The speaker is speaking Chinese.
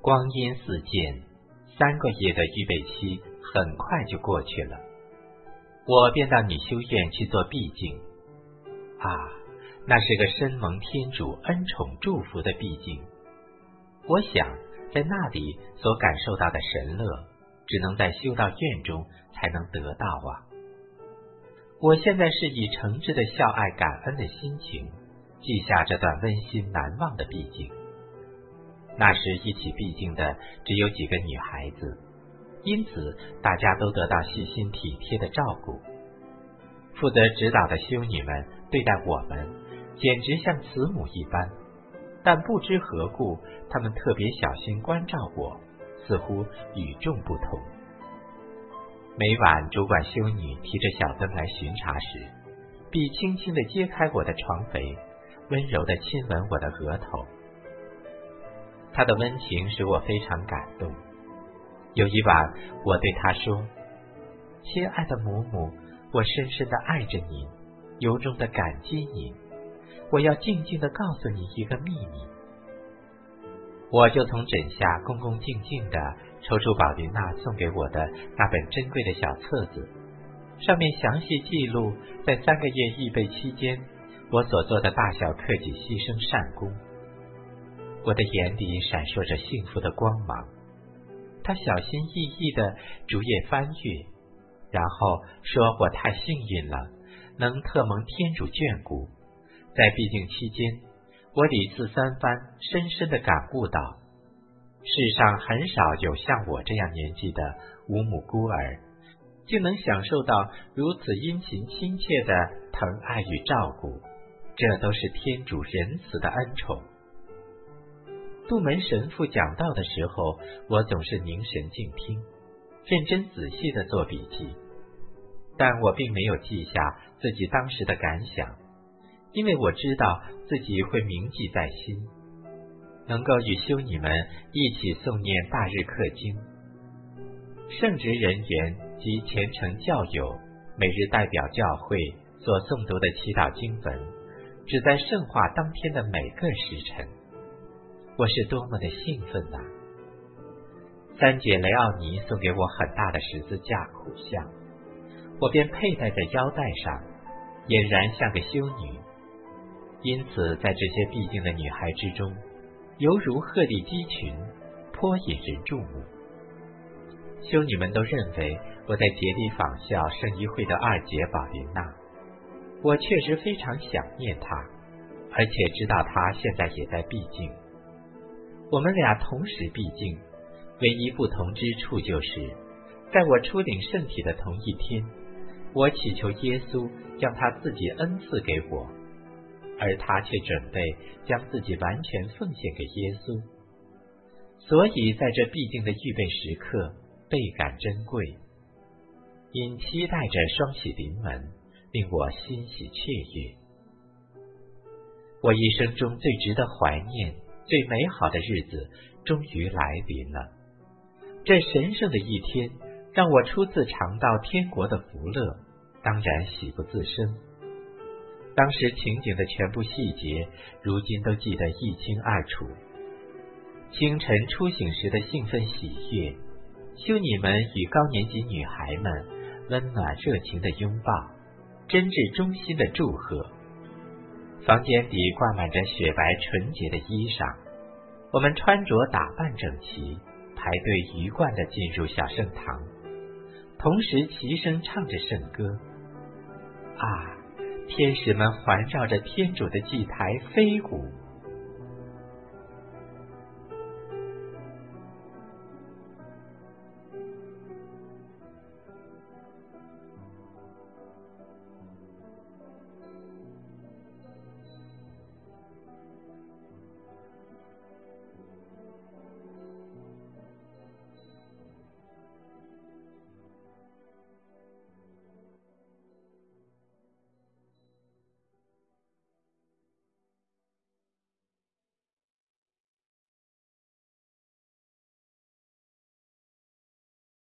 光阴似箭，3个月的预备期很快就过去了。我便到女修院去做闭境。那是个深蒙天主恩宠祝福的闭境。我想在那里所感受到的神乐，只能在修道院中才能得到啊。我现在是以诚挚的孝爱感恩的心情记下这段温馨难忘的闭境。那时一起闭境的只有几个女孩子，因此大家都得到细心体贴的照顾。负责指导的修女们对待我们简直像慈母一般，但不知何故她们特别小心关照我，似乎与众不同。每晚主管修女提着小灯来巡查时，必轻轻地揭开我的床扉，温柔地亲吻我的额头。她的温情使我非常感动。有一晚我对她说，亲爱的母母，我深深地爱着你，由衷地感激你，我要静静地告诉你一个秘密。我就从枕下恭恭敬敬地抽出宝琳娜送给我的那本珍贵的小册子，上面详细记录在3个月预备期间我所做的大小克己牺牲善功。我的眼里闪烁着幸福的光芒。他小心翼翼地逐页翻阅，然后说我太幸运了，能特蒙天主眷顾。在闭境期间，我屡次3番深深地感悟到，世上很少有像我这样年纪的无母孤儿，竟能享受到如此殷勤亲切的疼爱与照顾，这都是天主仁慈的恩宠。杜门神父讲道的时候，我总是凝神静听，认真仔细地做笔记，但我并没有记下自己当时的感想，因为我知道自己会铭记在心。能够与修女们一起诵念大日课经，圣职人员及虔诚教友每日代表教会所诵读的祈祷经文，只在圣化当天的每个时辰，我是多么的兴奋啊！3姐雷奥尼送给我很大的十字架苦像，我便佩戴在腰带上，俨然像个修女。因此在这些闭境的女孩之中，犹如鹤立鸡群，颇引人注目。修女们都认为我在竭力仿效圣衣会的2姐宝琳娜，我确实非常想念她，而且知道她现在也在闭境。我们俩同时闭境，唯一不同之处就是，在我出领圣体的同一天，我祈求耶稣将他自己恩赐给我，而他却准备将自己完全奉献给耶稣。所以在这必定的预备时刻倍感珍贵，因期待着双喜临门，令我欣喜雀跃。我一生中最值得怀念、最美好的日子终于来临了。这神圣的一天让我初次尝到天国的福乐，当然喜不自胜。当时情景的全部细节如今都记得一清二楚。清晨初醒时的兴奋喜悦，修女们与高年级女孩们温暖热情的拥抱，真挚衷心的祝贺。房间里挂满着雪白纯洁的衣裳，我们穿着打扮整齐，排队鱼贯地进入小圣堂，同时齐声唱着圣歌。天使们环绕着天主的祭台飞舞，